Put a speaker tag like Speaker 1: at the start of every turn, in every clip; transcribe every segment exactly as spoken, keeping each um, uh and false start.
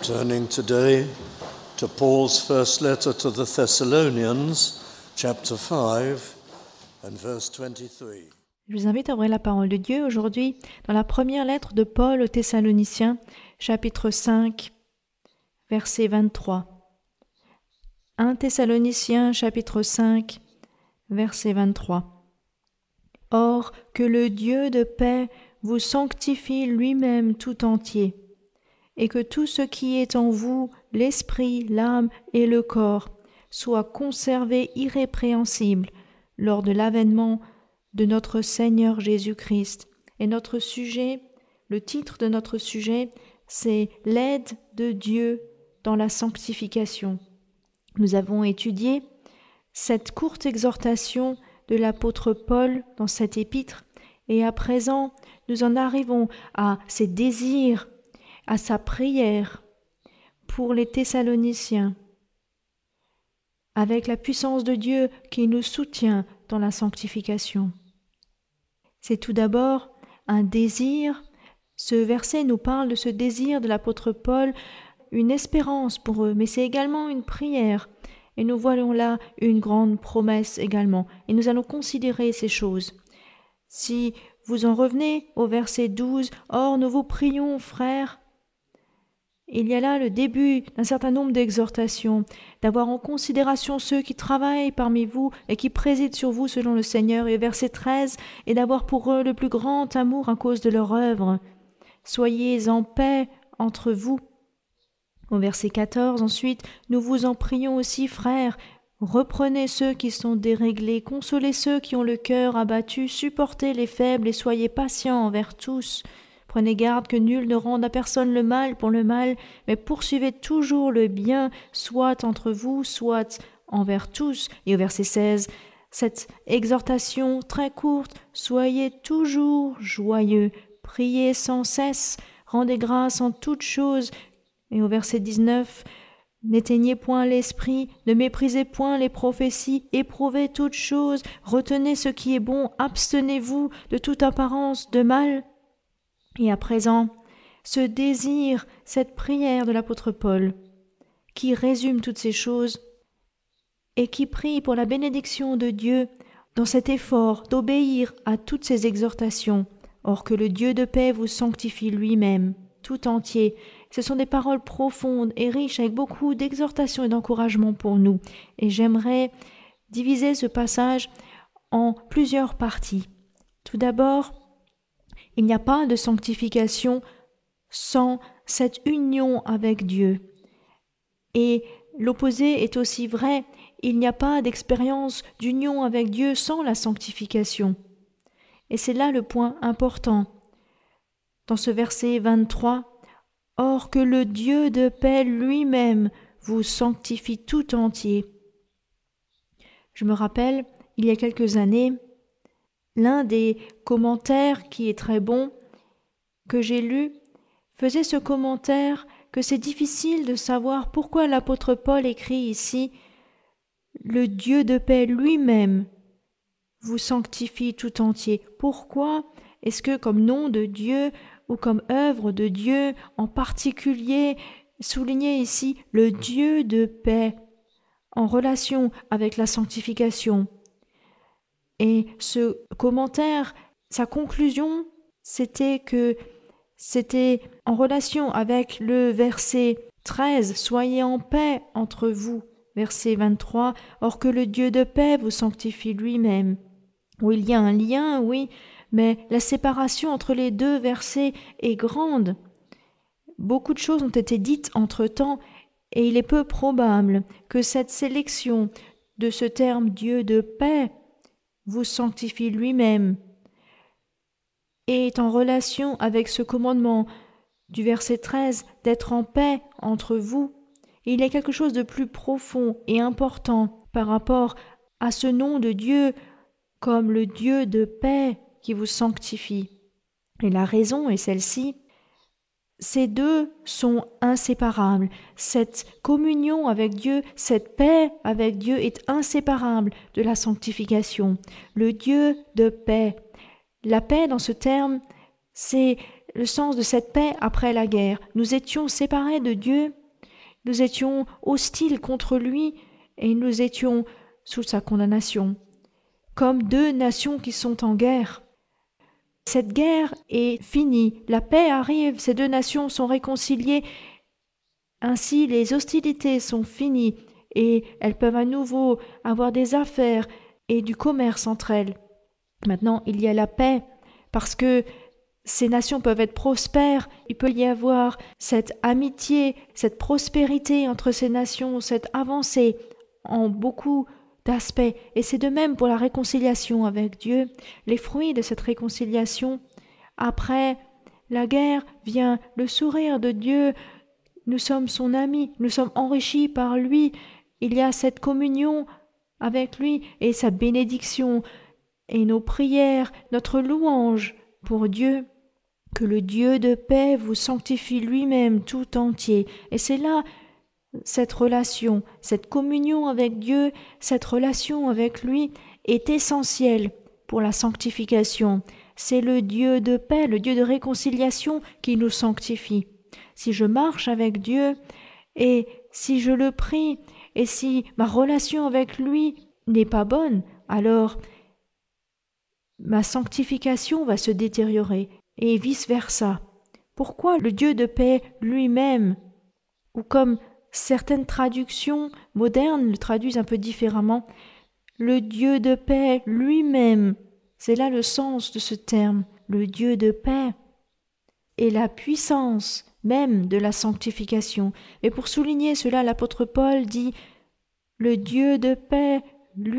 Speaker 1: Turning today to Paul's first letter to the Thessalonians, chapter five and verse twenty-three.
Speaker 2: Je vous invite à ouvrir la parole de Dieu aujourd'hui dans la première lettre de Paul aux Thessaloniciens, chapitre cinq, verset vingt-trois. un Thessaloniciens, chapitre cinq, verset vingt-trois. Or, que le Dieu de paix vous sanctifie lui-même tout entier, et que tout ce qui est en vous, l'esprit, l'âme et le corps, soit conservé irrépréhensible lors de l'avènement de notre Seigneur Jésus-Christ. Et notre sujet, le titre de notre sujet, c'est « L'aide de Dieu dans la sanctification ». Nous avons étudié cette courte exhortation de l'apôtre Paul dans cette épître, et à présent, nous en arrivons à ses désirs, à sa prière pour les Thessaloniciens, avec la puissance de Dieu qui nous soutient dans la sanctification. C'est tout d'abord un désir. Ce verset nous parle de ce désir de l'apôtre Paul, une espérance pour eux, mais c'est également une prière. Et nous voyons là une grande promesse également. Et nous allons considérer ces choses. Si vous en revenez au verset douze, « Or, nous vous prions, frères », il y a là le début d'un certain nombre d'exhortations, d'avoir en considération ceux qui travaillent parmi vous et qui président sur vous selon le Seigneur. Et verset treize, et d'avoir pour eux le plus grand amour à cause de leur œuvre. Soyez en paix entre vous. Au verset quatorze, ensuite, nous vous en prions aussi, frères, reprenez ceux qui sont déréglés, consolez ceux qui ont le cœur abattu, supportez les faibles et soyez patients envers tous. Prenez garde que nul ne rende à personne le mal pour le mal, mais poursuivez toujours le bien, soit entre vous, soit envers tous. Et au verset seize, cette exhortation très courte, soyez toujours joyeux, priez sans cesse, rendez grâce en toutes choses. Et au verset dix-neuf, n'éteignez point l'esprit, ne méprisez point les prophéties, éprouvez toutes choses, retenez ce qui est bon, abstenez-vous de toute apparence de mal. Et à présent, ce désir, cette prière de l'apôtre Paul, qui résume toutes ces choses et qui prie pour la bénédiction de Dieu dans cet effort d'obéir à toutes ces exhortations, or que le Dieu de paix vous sanctifie lui-même, tout entier. Ce sont des paroles profondes et riches avec beaucoup d'exhortations et d'encouragements pour nous. Et j'aimerais diviser ce passage en plusieurs parties. Tout d'abord, il n'y a pas de sanctification sans cette union avec Dieu. Et l'opposé est aussi vrai, il n'y a pas d'expérience d'union avec Dieu sans la sanctification. Et c'est là le point important. Dans ce verset vingt-trois, « Or que le Dieu de paix lui-même vous sanctifie tout entier. » Je me rappelle, il y a quelques années, l'un des commentaires qui est très bon, que j'ai lu, faisait ce commentaire que c'est difficile de savoir pourquoi l'apôtre Paul écrit ici « Le Dieu de paix lui-même vous sanctifie tout entier ». Pourquoi est-ce que comme nom de Dieu ou comme œuvre de Dieu en particulier, souligné ici le Dieu de paix en relation avec la sanctification? Et ce commentaire, sa conclusion, c'était que c'était en relation avec le verset treize, « Soyez en paix entre vous », verset vingt-trois, « Or que le Dieu de paix vous sanctifie lui-même ». Où il y a un lien, oui, mais la séparation entre les deux versets est grande. Beaucoup de choses ont été dites entre-temps, et il est peu probable que cette sélection de ce terme « Dieu de paix » vous sanctifie lui-même, est en relation avec ce commandement du verset treize d'être en paix entre vous. Il y a quelque chose de plus profond et important par rapport à ce nom de Dieu comme le Dieu de paix qui vous sanctifie. Et la raison est celle-ci. Ces deux sont inséparables. Cette communion avec Dieu, cette paix avec Dieu est inséparable de la sanctification. Le Dieu de paix. La paix, dans ce terme, c'est le sens de cette paix après la guerre. Nous étions séparés de Dieu nous étions hostiles contre lui et nous étions sous sa condamnation, comme deux nations qui sont en guerre. Cette guerre est finie, la paix arrive, ces deux nations sont réconciliées, ainsi les hostilités sont finies et elles peuvent à nouveau avoir des affaires et du commerce entre elles. Maintenant, il y a la paix, parce que ces nations peuvent être prospères, il peut y avoir cette amitié, cette prospérité entre ces nations, cette avancée en beaucoup d'aspects. Et c'est de même pour la réconciliation avec Dieu. Les fruits de cette réconciliation, après la guerre, vient le sourire de Dieu. Nous sommes son ami, nous sommes enrichis par lui. Il y a cette communion avec lui et sa bénédiction et nos prières, notre louange pour Dieu. Que le Dieu de paix vous sanctifie lui-même tout entier. Et c'est là cette relation, cette communion avec Dieu, cette relation avec lui est essentielle pour la sanctification. C'est le Dieu de paix, le Dieu de réconciliation qui nous sanctifie. Si je marche avec Dieu et si je le prie et si ma relation avec lui n'est pas bonne, alors ma sanctification va se détériorer. Et vice-versa. Pourquoi le Dieu de paix lui-même, ou comme certaines traductions modernes le traduisent un peu différemment, le Dieu de paix lui-même, c'est là le sens de ce terme, le Dieu de paix, et la puissance même de la sanctification. Et pour souligner cela, l'apôtre Paul dit « le Dieu de paix lui-même »,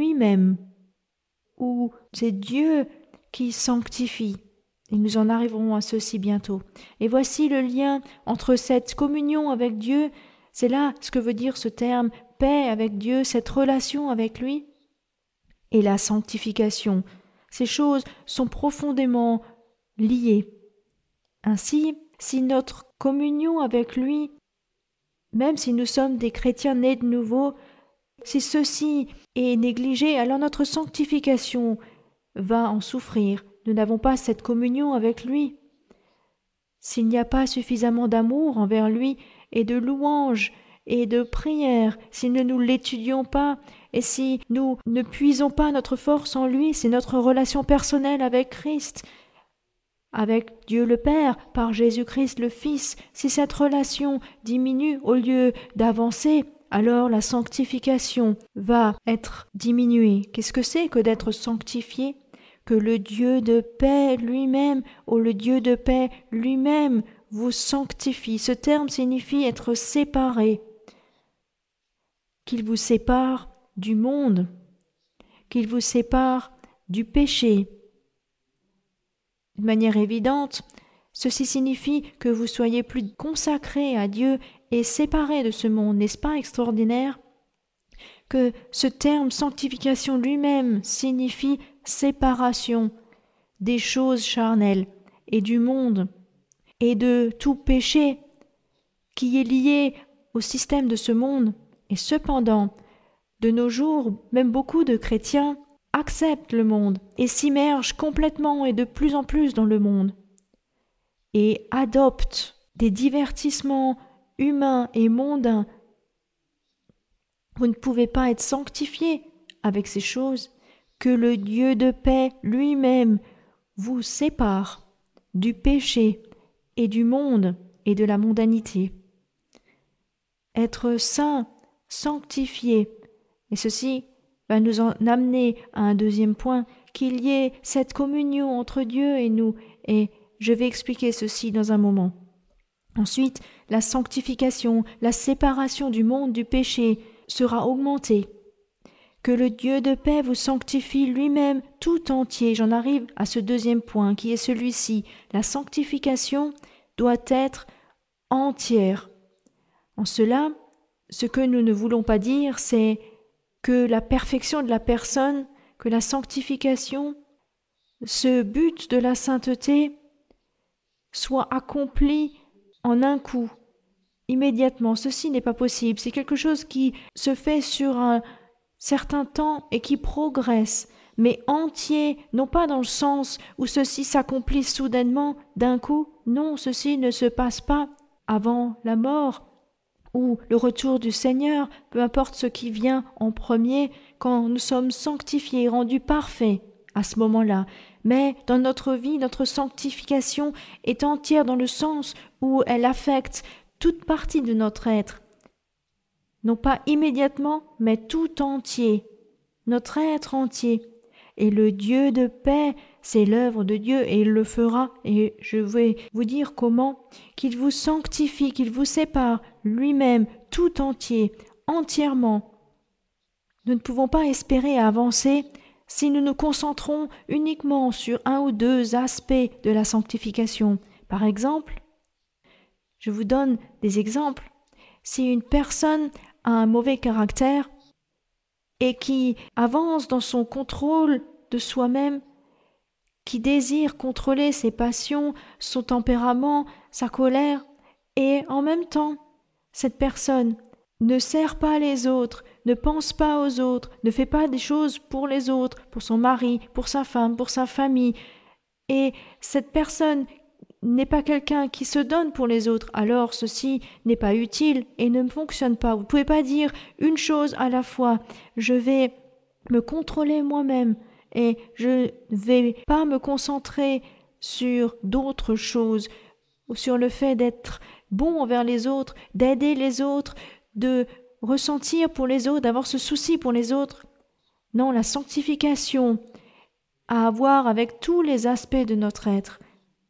Speaker 2: ou c'est Dieu qui sanctifie. Et nous en arriverons à ceci bientôt. Et voici le lien entre cette communion avec Dieu, c'est là ce que veut dire ce terme, paix avec Dieu, cette relation avec lui, et la sanctification. Ces choses sont profondément liées. Ainsi, si notre communion avec lui, même si nous sommes des chrétiens nés de nouveau, si ceci est négligé, alors notre sanctification va en souffrir. Nous n'avons pas cette communion avec lui. S'il n'y a pas suffisamment d'amour envers lui et de louange et de prière, si nous ne nous l'étudions pas et si nous ne puisons pas notre force en lui, c'est notre relation personnelle avec Christ, avec Dieu le Père, par Jésus-Christ le Fils, si cette relation diminue au lieu d'avancer, alors la sanctification va être diminuée. Qu'est-ce que c'est que d'être sanctifié ? Que le Dieu de paix lui-même, ou le Dieu de paix lui-même vous sanctifie. Ce terme signifie être séparé, qu'il vous sépare du monde, qu'il vous sépare du péché. De manière évidente, ceci signifie que vous soyez plus consacrés à Dieu et séparés de ce monde. N'est-ce pas extraordinaire ? Que ce terme sanctification lui-même signifie séparation des choses charnelles et du monde et de tout péché qui est lié au système de ce monde. Et cependant, de nos jours, même beaucoup de chrétiens acceptent le monde et s'immergent complètement et de plus en plus dans le monde et adoptent des divertissements humains et mondains. Vous ne pouvez pas être sanctifiés avec ces choses, que le Dieu de paix lui-même vous sépare du péché et du monde et de la mondanité. Être saint, sanctifié, et ceci va nous en amener à un deuxième point, qu'il y ait cette communion entre Dieu et nous, et je vais expliquer ceci dans un moment. Ensuite, la sanctification, la séparation du monde du péché sera augmentée. Que le Dieu de paix vous sanctifie lui-même tout entier. J'en arrive à ce deuxième point qui est celui-ci. La sanctification doit être entière. En cela, ce que nous ne voulons pas dire, c'est que la perfection de la personne, que la sanctification, ce but de la sainteté, soit accompli en un coup, immédiatement. Ceci n'est pas possible. C'est quelque chose qui se fait sur un certain temps et qui progresse, mais entier, non pas dans le sens où ceci s'accomplit soudainement d'un coup. Non, ceci ne se passe pas avant la mort ou le retour du Seigneur, peu importe ce qui vient en premier, quand nous sommes sanctifiés, rendus parfaits à ce moment-là. Mais dans notre vie, notre sanctification est entière dans le sens où elle affecte toute partie de notre être. Non pas immédiatement, mais tout entier, notre être entier. Et le Dieu de paix, c'est l'œuvre de Dieu et il le fera. Et je vais vous dire comment, qu'il vous sanctifie, qu'il vous sépare lui-même tout entier, entièrement. Nous ne pouvons pas espérer avancer si nous nous concentrons uniquement sur un ou deux aspects de la sanctification. Par exemple, je vous donne des exemples. Si une personne a un mauvais caractère et qui avance dans son contrôle de soi-même, qui désire contrôler ses passions, son tempérament, sa colère, et en même temps, cette personne ne sert pas les autres, ne pense pas aux autres, ne fait pas des choses pour les autres, pour son mari, pour sa femme, pour sa famille, et cette personne n'est pas quelqu'un qui se donne pour les autres, alors ceci n'est pas utile et ne fonctionne pas. Vous ne pouvez pas dire une chose à la fois. Je vais me contrôler moi-même et je ne vais pas me concentrer sur d'autres choses, ou sur le fait d'être bon envers les autres, d'aider les autres, de ressentir pour les autres, d'avoir ce souci pour les autres. Non, la sanctification a à voir avec tous les aspects de notre être.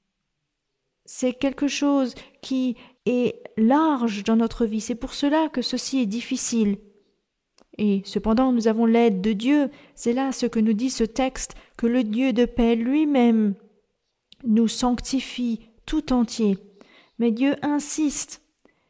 Speaker 2: C'est quelque chose qui est large dans notre vie. C'est pour cela que ceci est difficile. Et cependant, nous avons l'aide de Dieu. C'est là ce que nous dit ce texte, que le Dieu de paix lui-même nous sanctifie tout entier. Mais Dieu insiste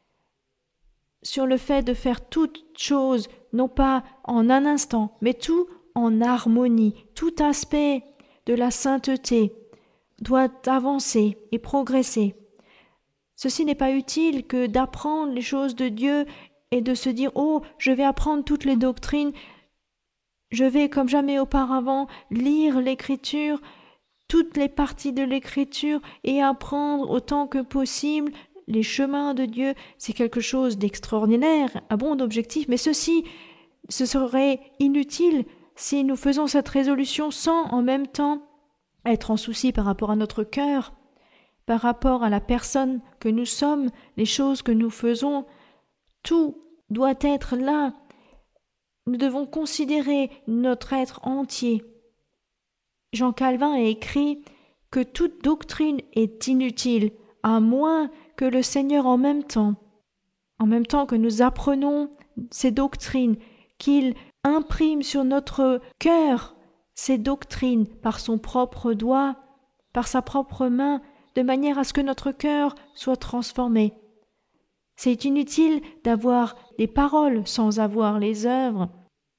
Speaker 2: sur le fait de faire toutes choses, non pas en un instant, mais tout en harmonie. Tout aspect de la sainteté doit avancer et progresser. Ceci n'est pas utile que d'apprendre les choses de Dieu et de se dire « Oh, je vais apprendre toutes les doctrines, je vais comme jamais auparavant lire l'Écriture, toutes les parties de l'Écriture et apprendre autant que possible les chemins de Dieu. » C'est quelque chose d'extraordinaire, un bon objectif, mais ceci, ce serait inutile si nous faisons cette résolution sans en même temps être en souci par rapport à notre cœur, par rapport à la personne que nous sommes, les choses que nous faisons. Tout doit être là. Nous devons considérer notre être entier. Jean Calvin a écrit que toute doctrine est inutile, à moins que le Seigneur en même temps, en même temps que nous apprenons ces doctrines, qu'il imprime sur notre cœur ces doctrines par son propre doigt, par sa propre main, de manière à ce que notre cœur soit transformé. C'est inutile d'avoir des paroles sans avoir les œuvres.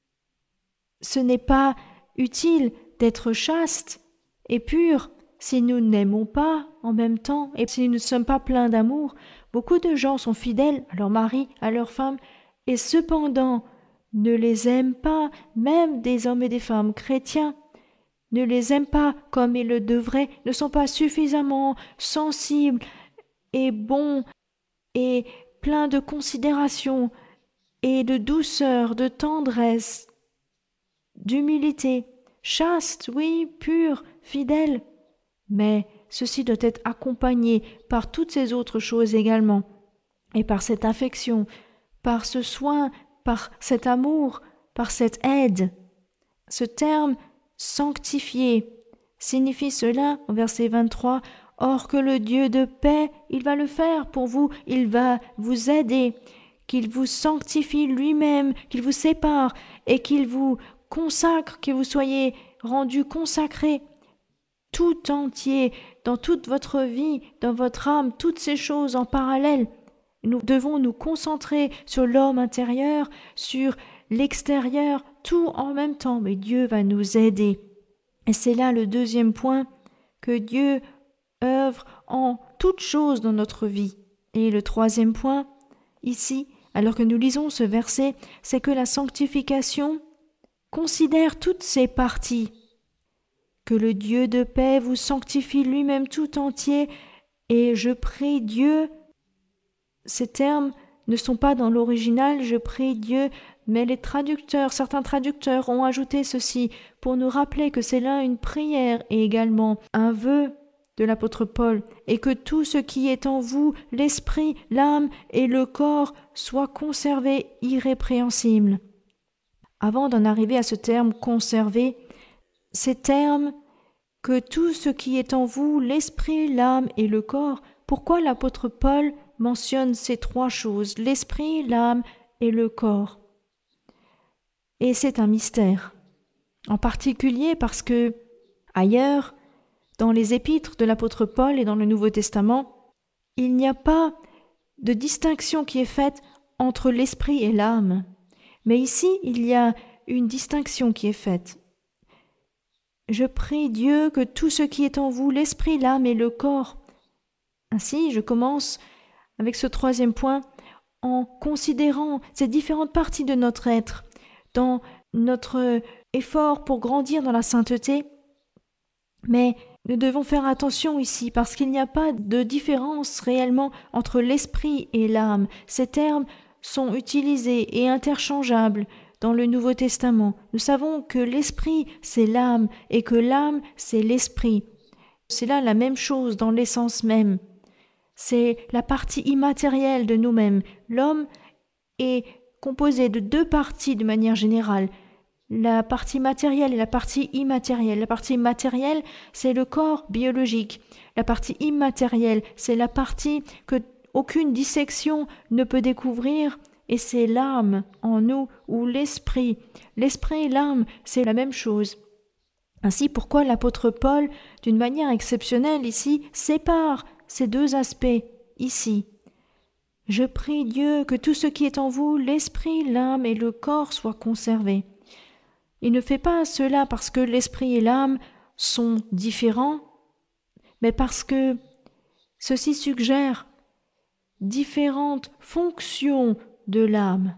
Speaker 2: Ce n'est pas utile d'être chaste et pur si nous n'aimons pas en même temps et si nous ne sommes pas pleins d'amour. Beaucoup de gens sont fidèles à leur mari, à leur femme, et cependant ne les aiment pas, même des hommes et des femmes chrétiens, ne les aiment pas comme ils le devraient, ne sont pas suffisamment sensibles et bons et pleins de considération et de douceur, de tendresse, d'humilité, chaste, oui, pur, fidèle, mais ceci doit être accompagné par toutes ces autres choses également, et par cette affection, par ce soin, par cet amour, par cette aide. Ce terme « sanctifié » signifie cela au verset vingt-trois, « Or que le Dieu de paix, il va le faire pour vous, il va vous aider, qu'il vous sanctifie lui-même, qu'il vous sépare et qu'il vous consacre, que vous soyez rendus consacrés tout entier, dans toute votre vie, dans votre âme, toutes ces choses en parallèle. Nous devons nous concentrer sur l'homme intérieur, sur l'extérieur, tout en même temps, mais Dieu va nous aider. Et c'est là le deuxième point, que Dieu œuvre en toutes choses dans notre vie. Et le troisième point, ici, alors que nous lisons ce verset, c'est que la sanctification considère toutes ces parties. Que le Dieu de paix vous sanctifie lui-même tout entier, et je prie Dieu. Ces termes ne sont pas dans l'original, je prie Dieu, mais les traducteurs, certains traducteurs ont ajouté ceci pour nous rappeler que c'est là une prière et également un vœu de l'apôtre Paul, et que tout ce qui est en vous, l'esprit, l'âme et le corps, soit conservé irrépréhensible. Avant d'en arriver à ce terme « conservé », ces termes « que tout ce qui est en vous, l'esprit, l'âme et le corps », pourquoi l'apôtre Paul mentionne ces trois choses, l'esprit, l'âme et le corps? Et c'est un mystère, en particulier parce que, ailleurs, dans les épîtres de l'apôtre Paul et dans le Nouveau Testament, il n'y a pas de distinction qui est faite entre l'esprit et l'âme. Mais ici, il y a une distinction qui est faite. Je prie Dieu que tout ce qui est en vous, l'esprit, l'âme et le corps. Ainsi, je commence avec ce troisième point en considérant ces différentes parties de notre être dans notre effort pour grandir dans la sainteté. Mais nous devons faire attention ici parce qu'il n'y a pas de différence réellement entre l'esprit et l'âme. Ces termes sont utilisés et interchangeables dans le Nouveau Testament. Nous savons que l'esprit, c'est l'âme et que l'âme, c'est l'esprit. C'est là la même chose dans l'essence même. C'est la partie immatérielle de nous-mêmes. L'homme est composé de deux parties de manière générale. La partie matérielle et la partie immatérielle. La partie matérielle, c'est le corps biologique. La partie immatérielle, c'est la partie que aucune dissection ne peut découvrir, et c'est l'âme en nous ou l'esprit. L'esprit et l'âme, c'est la même chose. Ainsi, pourquoi l'apôtre Paul, d'une manière exceptionnelle ici, sépare ces deux aspects ici. Je prie Dieu que tout ce qui est en vous, l'esprit, l'âme et le corps soient conservés. Il ne fait pas cela parce que l'esprit et l'âme sont différents, mais parce que ceci suggère différentes fonctions de l'âme,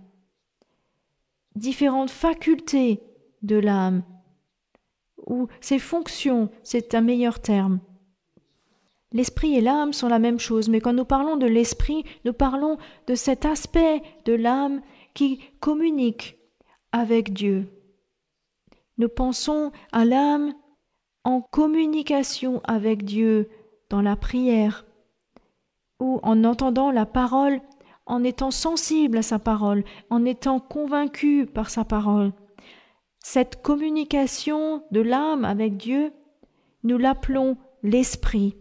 Speaker 2: différentes facultés de l'âme, ou ces fonctions, c'est un meilleur terme. L'esprit et l'âme sont la même chose, mais quand nous parlons de l'esprit, nous parlons de cet aspect de l'âme qui communique avec Dieu. Nous pensons à l'âme en communication avec Dieu dans la prière, ou en entendant la parole, en étant sensible à sa parole, en étant convaincu par sa parole. Cette communication de l'âme avec Dieu, nous l'appelons l'esprit.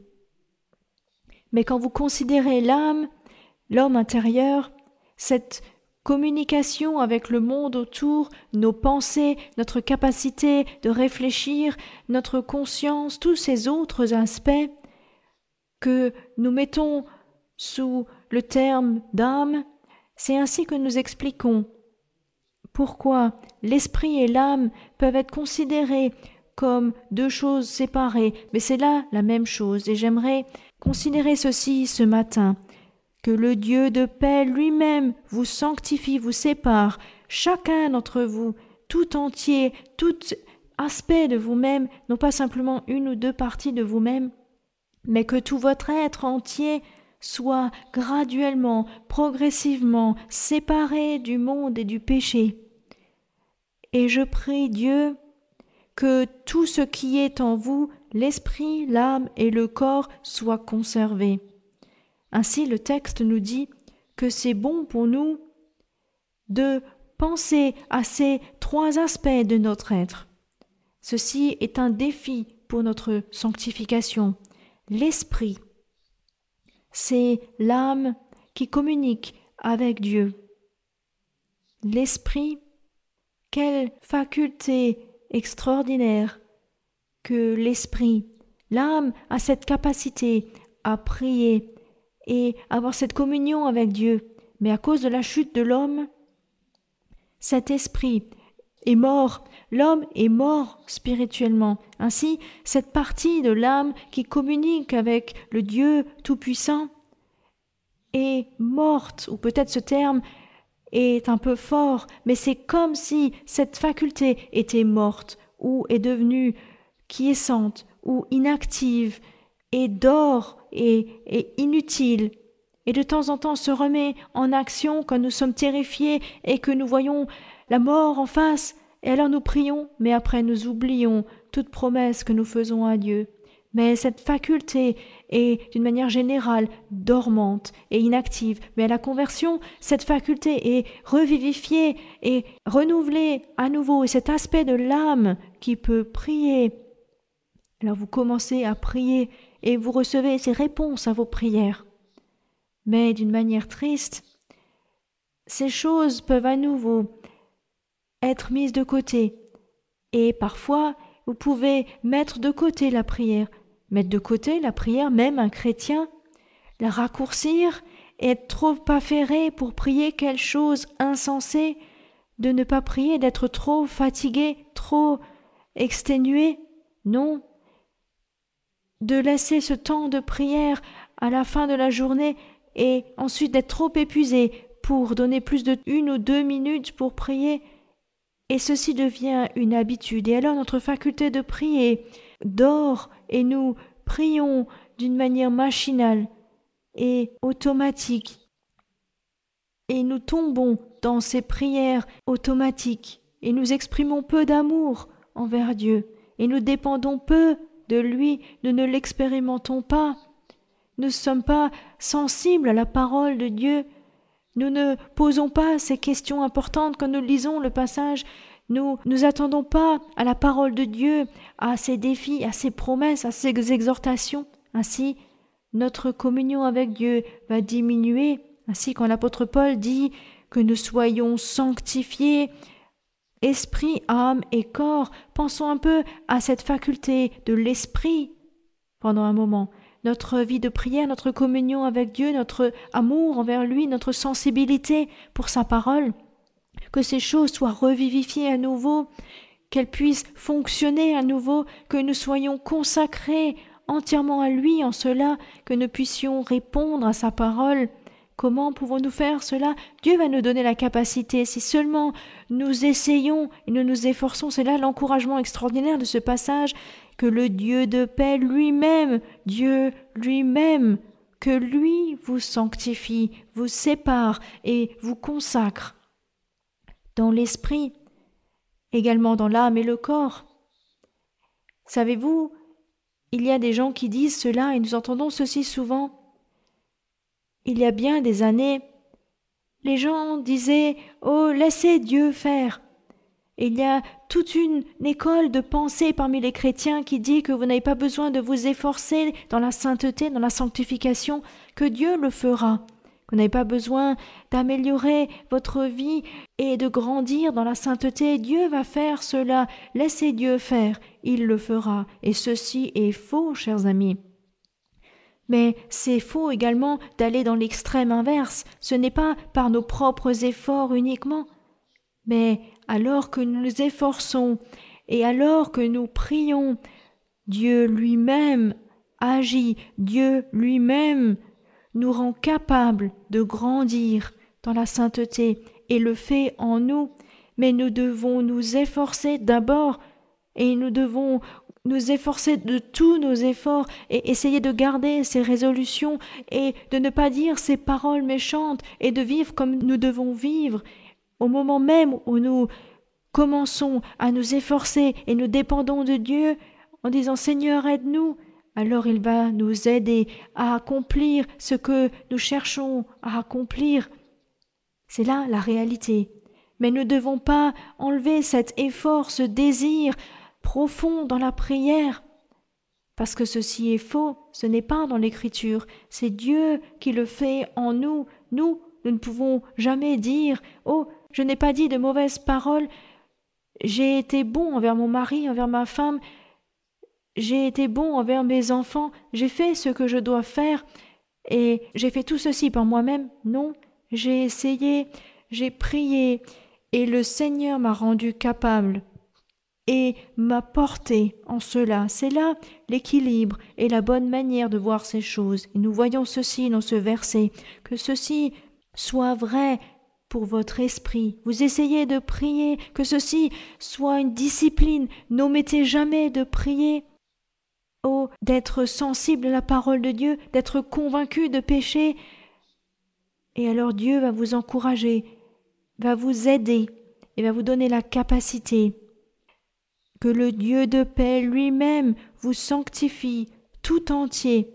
Speaker 2: Mais quand vous considérez l'âme, l'homme intérieur, cette communication avec le monde autour, nos pensées, notre capacité de réfléchir, notre conscience, tous ces autres aspects que nous mettons sous le terme d'âme, c'est ainsi que nous expliquons pourquoi l'esprit et l'âme peuvent être considérés comme deux choses séparées, mais c'est là la même chose, et j'aimerais considérer ceci ce matin, que le Dieu de paix lui-même vous sanctifie, vous sépare, chacun d'entre vous, tout entier, tout aspect de vous-même, non pas simplement une ou deux parties de vous-même, mais que tout votre être entier soit graduellement, progressivement séparé du monde et du péché. Et je prie Dieu que tout ce qui est en vous, l'esprit, l'âme et le corps, soit conservé. Ainsi, le texte nous dit que c'est bon pour nous de penser à ces trois aspects de notre être. Ceci est un défi pour notre sanctification. L'esprit, c'est l'âme qui communique avec Dieu. L'esprit, quelle faculté extraordinaire que l'esprit, l'âme a cette capacité à prier et avoir cette communion avec Dieu. Mais à cause de la chute de l'homme, cet esprit est mort. L'homme est mort spirituellement. Ainsi, cette partie de l'âme qui communique avec le Dieu Tout-Puissant est morte, ou peut-être ce terme est un peu fort, mais c'est comme si cette faculté était morte, ou est devenue quiescente, ou inactive, et dort, et, et inutile. et de temps en temps se remet en action quand nous sommes terrifiés et que nous voyons la mort en face, et alors nous prions, mais après nous oublions toute promesse que nous faisons à Dieu. Mais cette faculté est, d'une manière générale, dormante et inactive. Mais à la conversion, cette faculté est revivifiée et renouvelée à nouveau. Et cet aspect de l'âme qui peut prier. Alors vous commencez à prier et vous recevez ces réponses à vos prières. Mais d'une manière triste, ces choses peuvent à nouveau être mises de côté. Et parfois, vous pouvez mettre de côté la prière. Mettre de côté la prière, même un chrétien, la raccourcir, être trop affairé pour prier quelque chose insensé, de ne pas prier, d'être trop fatigué, trop exténué. Non. De laisser ce temps de prière à la fin de la journée et ensuite d'être trop épuisé pour donner plus de une ou deux minutes pour prier. Et ceci devient une habitude. Et alors notre faculté de prier dort et nous prions d'une manière machinale et automatique. Et nous tombons dans ces prières automatiques et nous exprimons peu d'amour envers Dieu et nous dépendons peu de lui, nous ne l'expérimentons pas. Nous ne sommes pas sensibles à la parole de Dieu. Nous ne posons pas ces questions importantes quand nous lisons le passage. Nous nous attendons pas à la parole de Dieu, à ses défis, à ses promesses, à ses exhortations. Ainsi, notre communion avec Dieu va diminuer. Ainsi, quand l'apôtre Paul dit que nous soyons sanctifiés, esprit, âme et corps, pensons un peu à cette faculté de l'esprit pendant un moment. Notre vie de prière, notre communion avec Dieu, notre amour envers lui, notre sensibilité pour sa parole, que ces choses soient revivifiées à nouveau, qu'elles puissent fonctionner à nouveau, que nous soyons consacrés entièrement à lui en cela, que nous puissions répondre à sa parole. Comment pouvons-nous faire cela? Dieu va nous donner la capacité. Si seulement nous essayons et nous nous efforçons, c'est là l'encouragement extraordinaire de ce passage, que le Dieu de paix lui-même, Dieu lui-même, que lui vous sanctifie, vous sépare et vous consacre dans l'esprit, également dans l'âme et le corps. Savez-vous, il y a des gens qui disent cela et nous entendons ceci souvent. Il y a bien des années, les gens disaient « Oh, laissez Dieu faire ». Et il y a toute une école de pensée parmi les chrétiens qui dit que vous n'avez pas besoin de vous efforcer dans la sainteté, dans la sanctification, que Dieu le fera. Vous n'avez pas besoin d'améliorer votre vie et de grandir dans la sainteté. Dieu va faire cela. Laissez Dieu faire. Il le fera. Et ceci est faux, chers amis. Mais c'est faux également d'aller dans l'extrême inverse. Ce n'est pas par nos propres efforts uniquement, mais alors que nous nous efforçons et alors que nous prions, Dieu lui-même agit, Dieu lui-même nous rend capables de grandir dans la sainteté et le fait en nous. Mais nous devons nous efforcer d'abord et nous devons nous efforcer de tous nos efforts et essayer de garder ces résolutions et de ne pas dire ces paroles méchantes et de vivre comme nous devons vivre. Au moment même où nous commençons à nous efforcer et nous dépendons de Dieu en disant « Seigneur, aide-nous », alors il va nous aider à accomplir ce que nous cherchons à accomplir. C'est là la réalité. Mais nous ne devons pas enlever cet effort, ce désir profond dans la prière, parce que ceci est faux, ce n'est pas dans l'Écriture, c'est Dieu qui le fait en nous. Nous, nous ne pouvons jamais dire « Oh, je n'ai pas dit de mauvaises paroles, j'ai été bon envers mon mari, envers ma femme, j'ai été bon envers mes enfants, j'ai fait ce que je dois faire et j'ai fait tout ceci par moi-même. » Non, j'ai essayé, j'ai prié et le Seigneur m'a rendu capable et m'a porté en cela. C'est là l'équilibre et la bonne manière de voir ces choses. Et nous voyons ceci dans ce verset, que ceci soit vrai pour votre esprit. Vous essayez de prier, que ceci soit une discipline. N'omettez jamais de prier. Oh, d'être sensible à la parole de Dieu, d'être convaincu de péché, Et alors Dieu va vous encourager, va vous aider et va vous donner la capacité. Que le Dieu de paix lui-même vous sanctifie tout entier.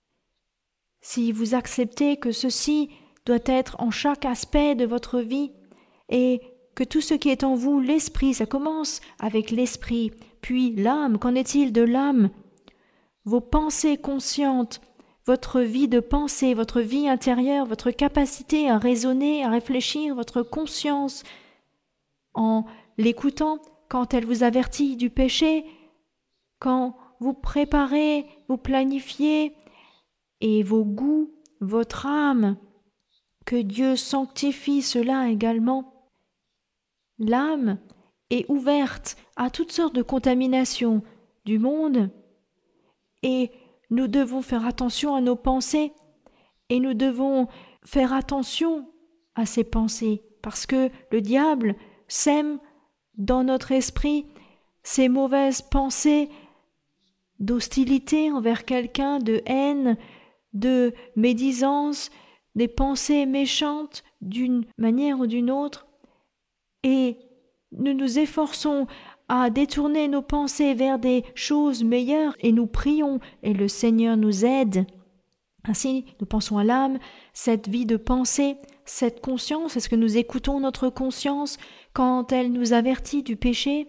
Speaker 2: Si vous acceptez que ceci doit être en chaque aspect de votre vie et que tout ce qui est en vous, l'esprit, ça commence avec l'esprit, puis l'âme, qu'en est-il de l'âme? Vos pensées conscientes, votre vie de pensée, votre vie intérieure, votre capacité à raisonner, à réfléchir, votre conscience, en l'écoutant quand elle vous avertit du péché, quand vous préparez, vous planifiez, et vos goûts, votre âme, que Dieu sanctifie cela également. L'âme est ouverte à toutes sortes de contaminations du monde et nous devons faire attention à nos pensées et nous devons faire attention à ces pensées parce que le diable sème dans notre esprit ces mauvaises pensées d'hostilité envers quelqu'un, de haine, de médisance, des pensées méchantes d'une manière ou d'une autre. Et nous nous efforçons à détourner nos pensées vers des choses meilleures et nous prions et le Seigneur nous aide. Ainsi, nous pensons à l'âme, cette vie de pensée, cette conscience. Est-ce que nous écoutons notre conscience quand elle nous avertit du péché?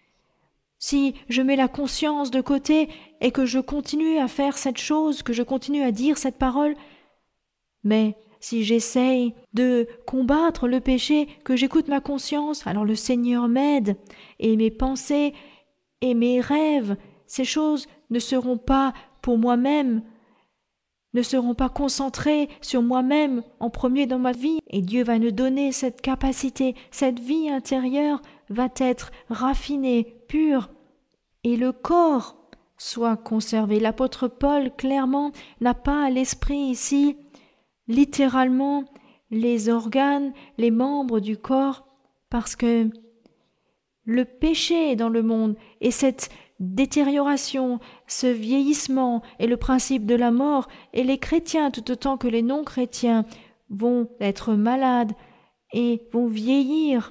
Speaker 2: Si je mets la conscience de côté et que je continue à faire cette chose, que je continue à dire cette parole, mais si j'essaye de combattre le péché, que j'écoute ma conscience, alors le Seigneur m'aide et mes pensées et mes rêves, ces choses ne seront pas pour moi-même, ne seront pas concentrés sur moi-même en premier dans ma vie. Et Dieu va nous donner cette capacité, cette vie intérieure va être raffinée, pure, et le corps soit conservé. L'apôtre Paul, clairement, n'a pas à l'esprit ici, littéralement, les organes, les membres du corps, parce que le péché est dans le monde et cette détérioration, ce vieillissement est le principe de la mort, et les chrétiens, tout autant que les non-chrétiens, vont être malades et vont vieillir.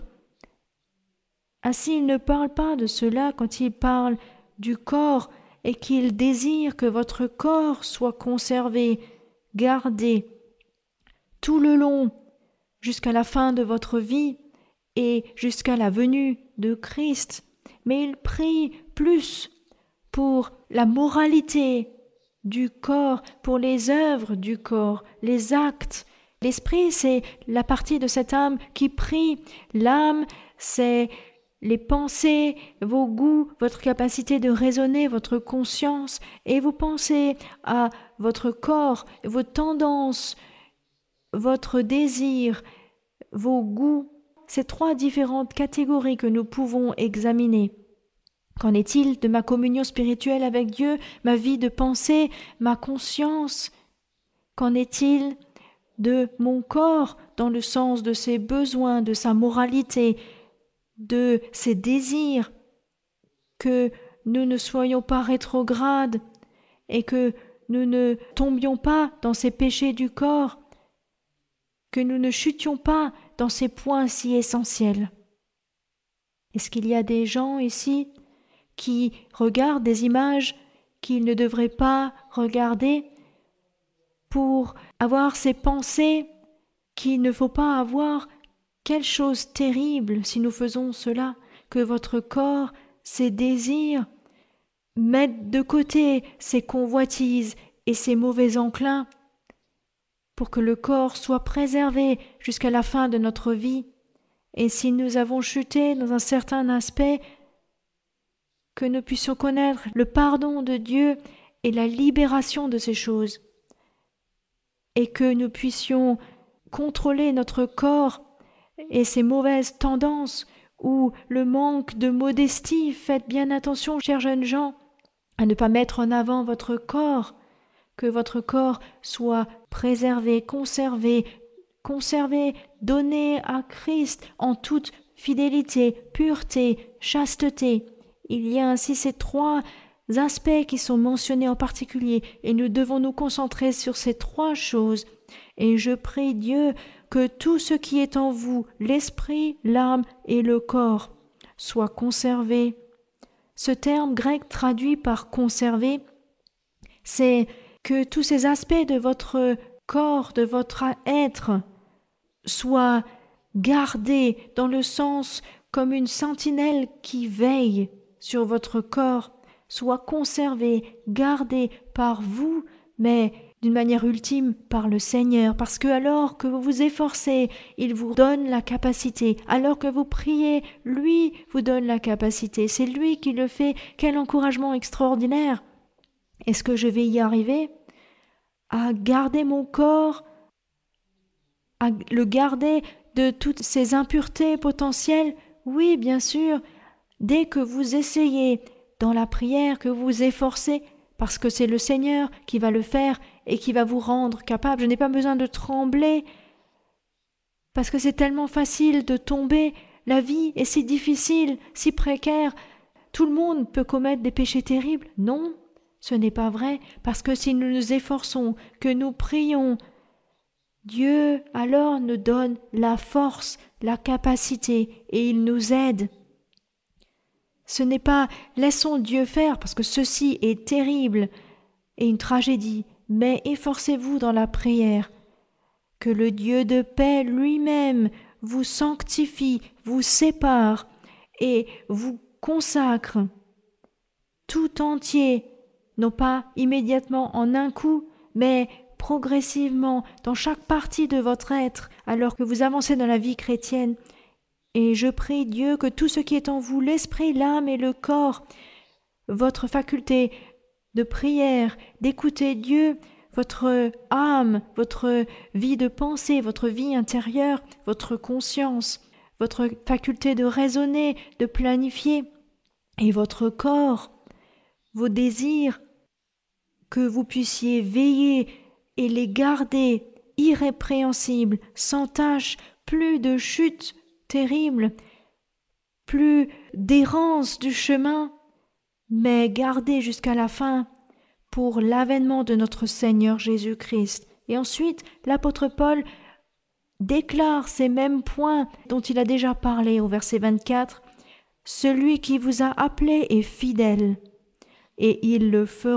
Speaker 2: Ainsi, il ne parle pas de cela quand il parle du corps et qu'il désire que votre corps soit conservé, gardé, tout le long, jusqu'à la fin de votre vie et jusqu'à la venue de Christ. Mais il prie plus pour la moralité du corps, pour les œuvres du corps, les actes. L'esprit, c'est la partie de cette âme qui prie. L'âme, c'est les pensées, vos goûts, votre capacité de raisonner, votre conscience, et vous pensez à votre corps, vos tendances, votre désir, vos goûts, ces trois différentes catégories que nous pouvons examiner. Qu'en est-il de ma communion spirituelle avec Dieu, ma vie de pensée, ma conscience? Qu'en est-il de mon corps dans le sens de ses besoins, de sa moralité, de ses désirs? Que nous ne soyons pas rétrogrades et que nous ne tombions pas dans ces péchés du corps, que nous ne chutions pas dans ces points si essentiels. Est-ce qu'il y a des gens ici qui regardent des images qu'ils ne devraient pas regarder pour avoir ces pensées qu'il ne faut pas avoir? Quelle chose terrible si nous faisons cela, que votre corps, ses désirs, mette de côté ses convoitises et ses mauvais enclins, pour que le corps soit préservé jusqu'à la fin de notre vie. Et si nous avons chuté dans un certain aspect, que nous puissions connaître le pardon de Dieu et la libération de ces choses, et que nous puissions contrôler notre corps et ses mauvaises tendances ou le manque de modestie. Faites bien attention, chers jeunes gens, à ne pas mettre en avant votre corps, que votre corps soit préservé, conservé, conservé, donné à Christ en toute fidélité, pureté, chasteté. Il y a ainsi ces trois aspects qui sont mentionnés en particulier et nous devons nous concentrer sur ces trois choses Et je prie Dieu que tout ce qui est en vous, l'esprit, l'âme et le corps, soit conservé. Ce terme grec traduit par conserver, c'est que tous ces aspects de votre corps, de votre être, soient gardés dans le sens comme une sentinelle qui veille sur votre corps, soient conservés, gardés par vous, mais d'une manière ultime par le Seigneur, parce que alors que vous vous efforcez, il vous donne la capacité, alors que vous priez, lui vous donne la capacité, c'est lui qui le fait. Quel encouragement extraordinaire! Est-ce que je vais y arriver à garder mon corps, à le garder de toutes ces impuretés potentielles? Oui, bien sûr, dès que vous essayez dans la prière, que vous vous efforcez, parce que c'est le Seigneur qui va le faire et qui va vous rendre capable. Je n'ai pas besoin de trembler, parce que c'est tellement facile de tomber. La vie est si difficile, si précaire. Tout le monde peut commettre des péchés terribles. Non, ce n'est pas vrai, parce que si nous nous efforçons, que nous prions, Dieu alors nous donne la force, la capacité, et il nous aide. Ce n'est pas « laissons Dieu faire » parce que ceci est terrible et une tragédie, mais efforcez-vous dans la prière, que le Dieu de paix lui-même vous sanctifie, vous sépare et vous consacre tout entier, non pas immédiatement en un coup, mais progressivement dans chaque partie de votre être, alors que vous avancez dans la vie chrétienne. Et je prie Dieu que tout ce qui est en vous, l'esprit, l'âme et le corps, votre faculté de prière, d'écouter Dieu, votre âme, votre vie de pensée, votre vie intérieure, votre conscience, votre faculté de raisonner, de planifier, et votre corps, vos désirs, que vous puissiez veiller et les garder irrépréhensibles, sans tache, plus de chutes terribles, plus d'errance du chemin, mais gardés jusqu'à la fin pour l'avènement de notre Seigneur Jésus-Christ. Et ensuite, l'apôtre Paul déclare ces mêmes points dont il a déjà parlé au verset vingt-quatre. « Celui qui vous a appelé est fidèle, et il le fera. »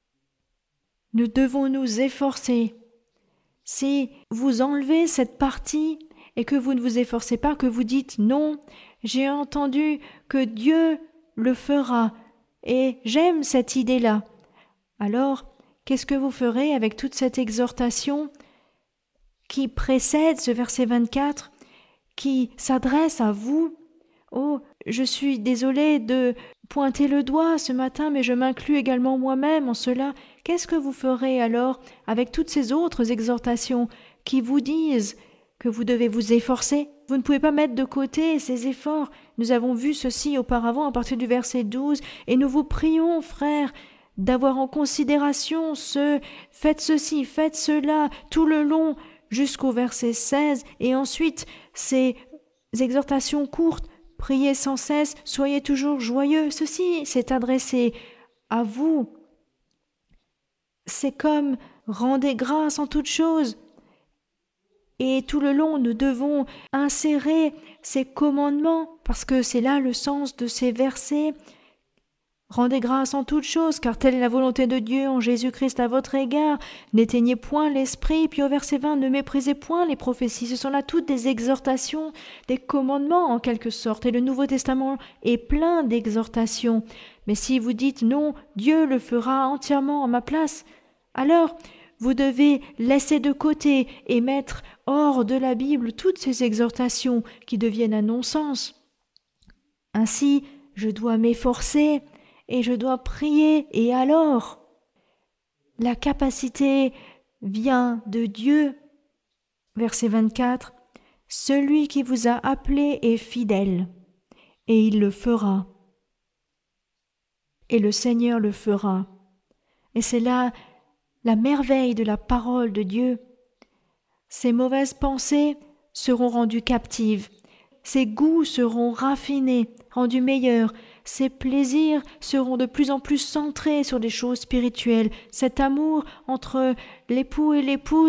Speaker 2: Nous devons nous efforcer. Si vous enlevez cette partie et que vous ne vous efforcez pas, que vous dites « Non, j'ai entendu que Dieu le fera et j'aime cette idée-là », alors qu'est-ce que vous ferez avec toute cette exhortation qui précède ce verset vingt-quatre, qui s'adresse à vous? Oh, je suis désolée de pointer le doigt ce matin, mais je m'inclus également moi-même en cela. Qu'est-ce que vous ferez alors avec toutes ces autres exhortations qui vous disent que vous devez vous efforcer? Vous ne pouvez pas mettre de côté ces efforts. Nous avons vu ceci auparavant à partir du verset douze, et nous vous prions, frères, d'avoir en considération ce « faites ceci, faites cela » tout le long jusqu'au verset seize, et ensuite ces exhortations courtes. Priez sans cesse, soyez toujours joyeux. Ceci s'est adressé à vous. C'est comme rendez grâce en toutes choses. Et tout le long, nous devons insérer ces commandements, parce que c'est là le sens de ces versets. Rendez grâce en toutes choses, car telle est la volonté de Dieu en Jésus-Christ à votre égard. N'éteignez point l'esprit. Puis au verset vingt, ne méprisez point les prophéties. Ce sont là toutes des exhortations, des commandements en quelque sorte. Et le Nouveau Testament est plein d'exhortations. Mais si vous dites non, Dieu le fera entièrement à ma place, alors vous devez laisser de côté et mettre hors de la Bible toutes ces exhortations qui deviennent un non-sens. Ainsi, je dois m'efforcer et je dois prier, et alors la capacité vient de Dieu. Verset vingt-quatre, « Celui qui vous a appelé est fidèle, et il le fera. » Et le Seigneur le fera. Et c'est là la merveille de la parole de Dieu. Ces mauvaises pensées seront rendues captives, ses goûts seront raffinés, rendus meilleurs, ses plaisirs seront de plus en plus centrés sur des choses spirituelles. Cet amour entre l'époux et l'épouse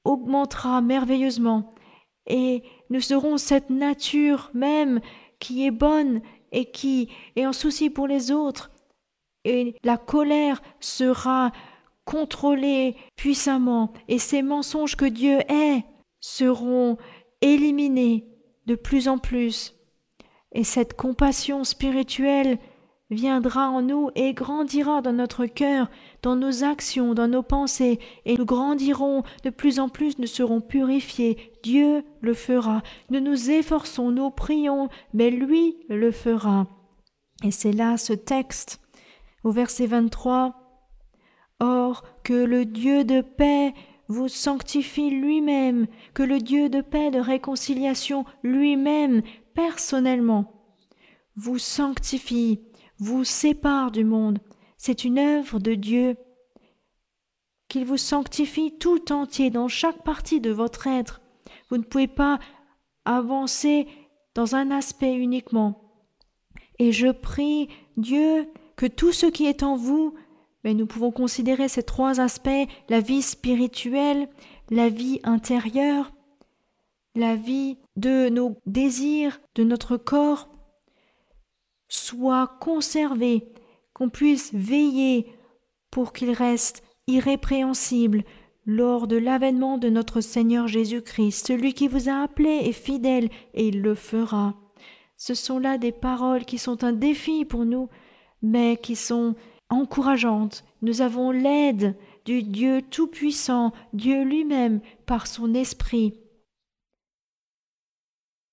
Speaker 2: augmentera merveilleusement et nous aurons cette nature même qui est bonne et qui est en souci pour les autres. Et la colère sera contrôlée puissamment et ces mensonges que Dieu est seront éliminés de plus en plus. Et cette compassion spirituelle viendra en nous et grandira dans notre cœur, dans nos actions, dans nos pensées, et nous grandirons de plus en plus, nous serons purifiés. Dieu le fera. Nous nous efforçons, nous prions, mais lui le fera. Et c'est là ce texte, au verset vingt-trois. « Or, que le Dieu de paix vous sanctifie lui-même, que le Dieu de paix, de réconciliation lui-même, personnellement, vous sanctifie, vous sépare du monde. » C'est une œuvre de Dieu. Qu'il vous sanctifie tout entier, dans chaque partie de votre être. Vous ne pouvez pas avancer dans un aspect uniquement. Et je prie Dieu que tout ce qui est en vous, mais nous pouvons considérer ces trois aspects, la vie spirituelle, la vie intérieure, la vie de nos désirs, de notre corps, soit conservé, qu'on puisse veiller pour qu'il reste irrépréhensible lors de l'avènement de notre Seigneur Jésus-Christ. Celui qui vous a appelé est fidèle et il le fera. Ce sont là des paroles qui sont un défi pour nous, mais qui sont encourageantes. Nous avons l'aide du Dieu Tout-Puissant, Dieu lui-même, par son Esprit.